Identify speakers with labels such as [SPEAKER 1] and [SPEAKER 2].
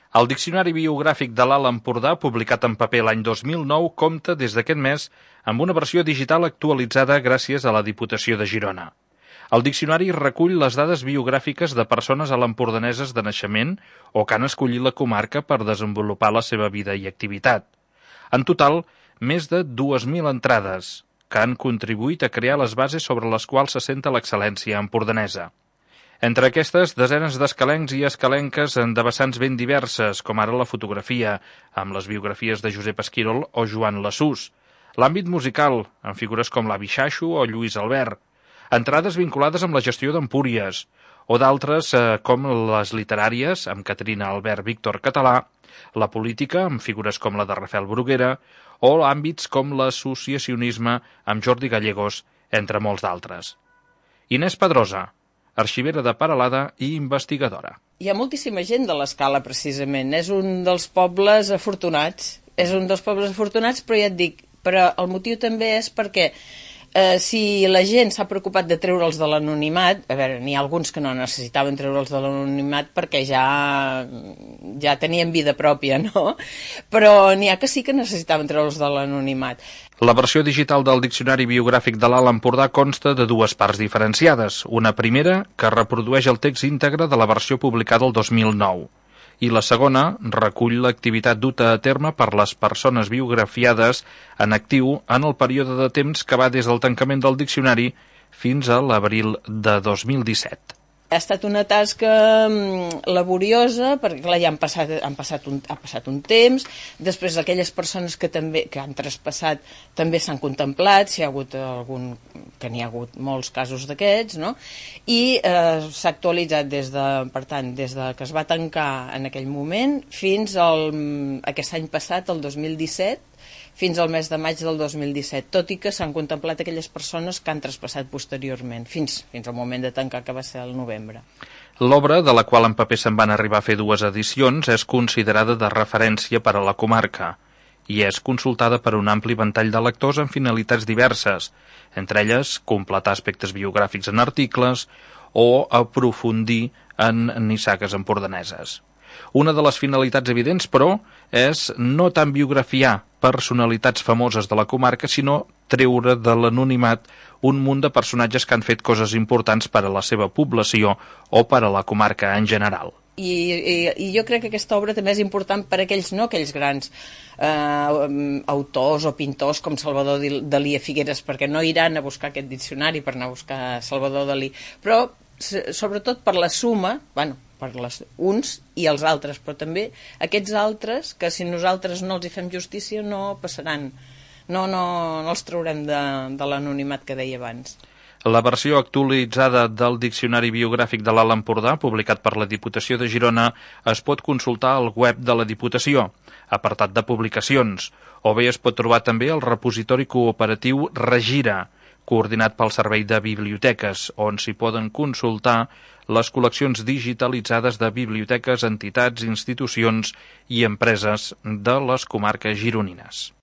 [SPEAKER 1] El Diccionari Biogràfic de l'Alt Empordà, publicat en paper l'any 2009, compta des d'aquest mes amb una versió digital actualitzada gràcies a la Diputació de Girona. El diccionari recull les dades biogràfiques de persones alempordaneses de naixement o que han escollit la comarca per desenvolupar la seva vida i activitat. En total, més de 2.000 entrades, que han contribuït a crear les bases sobre les quals s'assenta l'excel·lència empordanesa. Entre aquestes, desenes d'escalencs i escalenques de vessants ben diverses, com ara la fotografia, amb les biografies de Josep Esquirol o Joan Lassús, l'àmbit musical, amb figures com l'Avi Xaixo o Lluís Albert, entrades vinculades amb la gestió d'Empúries, o d'altres com les literàries, amb Caterina Albert Víctor Català, la política, amb figures com la de Rafael Bruguera, o àmbits com l'associacionisme, amb Jordi Gallegos, entre molts d'altres. Inés Pedrosa, arxivera de Peralada i investigadora.
[SPEAKER 2] Hi ha moltíssima gent de l'Escala, precisament. És un dels pobles afortunats. Però ja et dic, però el motiu també és perquè si la gent s'ha preocupat de treure'ls de l'anonimat, a veure, n'hi ha alguns que no necessitaven treure'ls de l'anonimat perquè ja tenien vida pròpia, no? Però n'hi ha que sí que necessitaven treure'ls de l'anonimat.
[SPEAKER 1] La versió digital del Diccionari Biogràfic de l'Alt Empordà consta de dues parts diferenciades. Una primera, que reprodueix el text íntegre de la versió publicada el 2009. I la segona recull l'activitat duta a terme per les persones biografiades en actiu en el període de temps que va des del tancament del diccionari fins a l'abril de 2017.
[SPEAKER 2] Ha estat una tasca laboriosa, perquè clar, ja ha passat un temps, després aquelles persones que han traspassat també s'han contemplat, si hi ha hagut que n'hi ha hagut molts casos d'aquests, no? I s'ha actualitzat des de que es va tancar en aquell moment fins aquest any passat, el 2017, fins al mes de maig del 2017, tot i que s'han contemplat aquelles persones que han traspassat posteriorment, fins al moment de tancar, que va ser el novembre.
[SPEAKER 1] L'obra, de la qual en paper se'n van arribar a fer 2 edicions, és considerada de referència per a la comarca i és consultada per un ampli ventall de lectors amb finalitats diverses, entre elles completar aspectes biogràfics en articles o aprofundir en nissagues empordaneses. Una de les finalitats evidents, però, és no tant biografiar personalitats famoses de la comarca, sinó treure de l'anonimat un munt de personatges que han fet coses importants per a la seva població o per a la comarca en general.
[SPEAKER 2] I jo crec que aquesta obra també és important per a aquells grans autors o pintors com Salvador Dalí a Figueres, perquè no iran a buscar aquest diccionari per anar a buscar Salvador Dalí, però sobretot per la suma, per uns i els altres, però també aquests altres que si nosaltres no els hi fem justícia no passaran, no els traurem de l'anonimat que deia abans.
[SPEAKER 1] La versió actualitzada del Diccionari Biogràfic de l'Alt Empordà, publicat per la Diputació de Girona, es pot consultar al web de la Diputació, apartat de publicacions, o bé es pot trobar també al repositori cooperatiu Regira, coordinat pel Servei de Biblioteques, on s'hi poden consultar les col·leccions digitalitzades de biblioteques, entitats, institucions i empreses de les comarques gironines.